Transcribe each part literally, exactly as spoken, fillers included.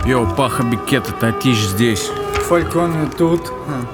Йоу, Паха Бикета, Татищ здесь. Фальконы тут.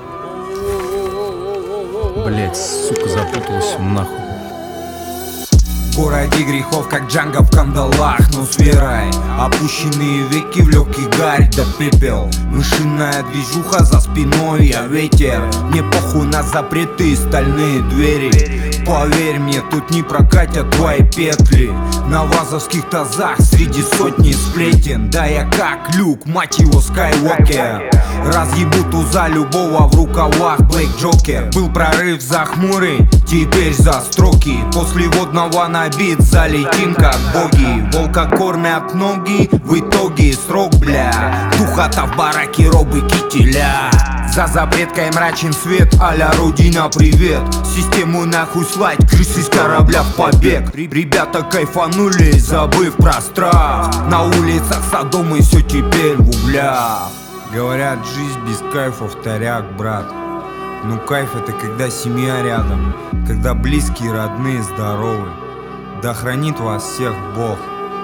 Блять, сука, запуталась нахуй. В городе грехов, как Джанго в кандалах, но с верой. Опущенные веки, в легкий гарь да пепел. Мышиная движуха за спиной, я ветер. Мне похуй на запреты и стальные двери. Поверь мне, тут не прокатят твои петли. На вазовских тазах среди сотни сплетен. Да я как Люк, мать его, Скайуокер. Разъебу туза любого в рукавах, Блэк Джокер. Был прорыв за хмурый, теперь за строки. После водного набит, залетим как боги. Волка кормят ноги, в итоге срок, бля. Духота в бараке, робы кителя. За запреткой мрачен свет, а-ля Родина, привет. Систему нахуй слать, крысы с корабля в побег. Ребята кайфанули, забыв про страх. На улицах Содома и все теперь в углях. Говорят, жизнь без кайфа вторяк, брат. Ну кайф это когда семья рядом, когда близкие, родные, здоровы. Да хранит вас всех Бог.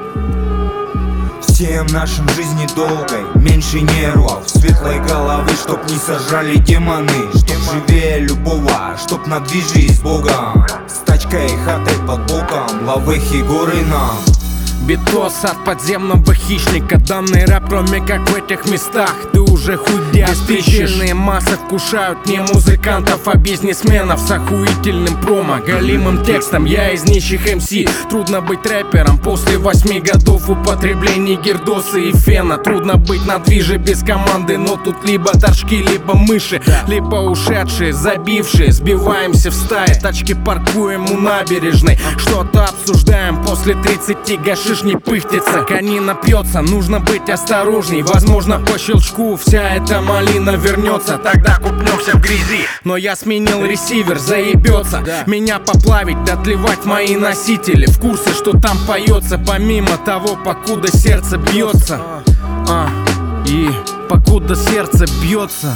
Всем нашим жизни долгой, меньше нервов, светлой головы, чтоб не сожрали демоны. Чтоб живее любого, чтоб на движи с Богом. С тачкой и хатой под боком, лавехи горы нам. Битос от подземного хищника. Данный рэп, кроме как в этих местах, ты уже худеешь. Бесчисленные массы вкушают не музыкантов, а бизнесменов с охуительным промо, галимым текстом. Я из нищих эм си. Трудно быть рэпером после восьми годов употребления гирдоса и фена. Трудно быть на движе без команды, но тут либо торчки, либо мыши, либо ушедшие, забившие. Сбиваемся в стае, тачки паркуем у набережной. Что-то обсуждаем после тридцати, гашиш не пыхтится, конина пьется, нужно быть осторожней. Возможно, по щелчку вся эта малина вернется, тогда купнемся в грязи. Но я сменил ресивер, заебется меня поплавить, отливать мои носители. В курсе, что там поется, помимо того, покуда сердце бьется. А, и покуда сердце бьется.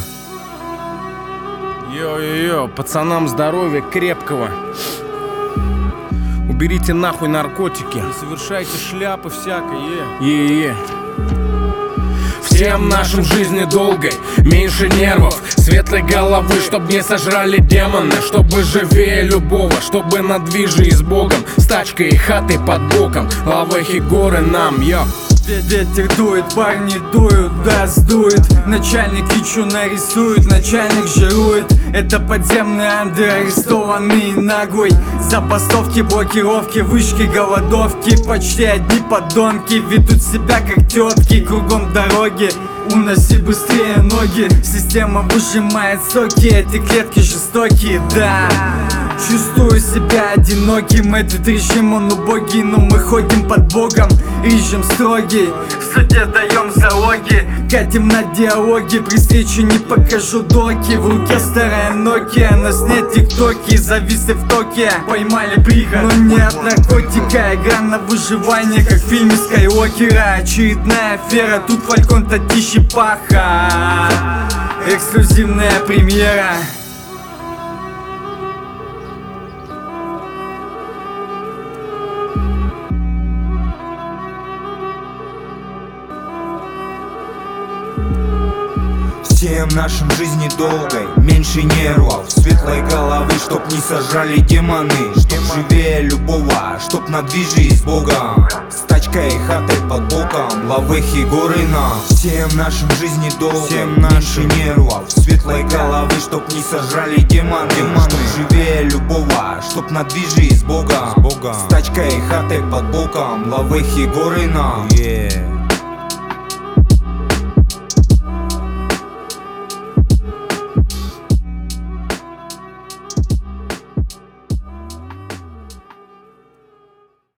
Йо-йо-йо, пацанам здоровья крепкого. Уберите нахуй наркотики, не совершайте шляпы всякой, е-е-е. Всем нашим жизни долгой, меньше нервов, светлой головы, чтоб не сожрали демоны. Чтобы живее любого, чтобы на движе и с Богом. С тачкой и хатой под боком, лавехи горы нам, йо. Ветер дует, парни дуют, да сдует. Начальник личу нарисует, начальник жирует. Это подземный андер, арестованный наглый. Забастовки, блокировки, вышки, голодовки. Почти одни подонки, ведут себя как тетки. Кругом дороги, уноси быстрее ноги. Система выжимает соки, эти клетки жестокие, да. Чувствую себя одиноким, этот режим он убогий. Но мы ходим под Богом, режим строгий. В суде даем залоги, катим на диалоги. При встрече не покажу доки. В руке старая Nokia, на сне тиктоки. Зависли в токе, поймали приход, но не от наркотика. Игра на выживание, как в фильме Скайуокера. Очередная афера, тут Фалькон, Татищ и Паха. Эксклюзивная премьера. Всем нашим жизни долгой, меньше нервов, светлой головы, чтоб не сожрали демоны. Чтоб живее любого, чтоб на движи с Богом. С тачкой и хатой под боком, лавехи горы нам. Всем нашим жизни долгой, всем нашим нервов, светлой головы, чтоб не сожрали демоны. Демоны. Чтоб живее любого, чтоб на движи с Богом. С тачкой и хатой под боком, лавехи горы нам. Yeah.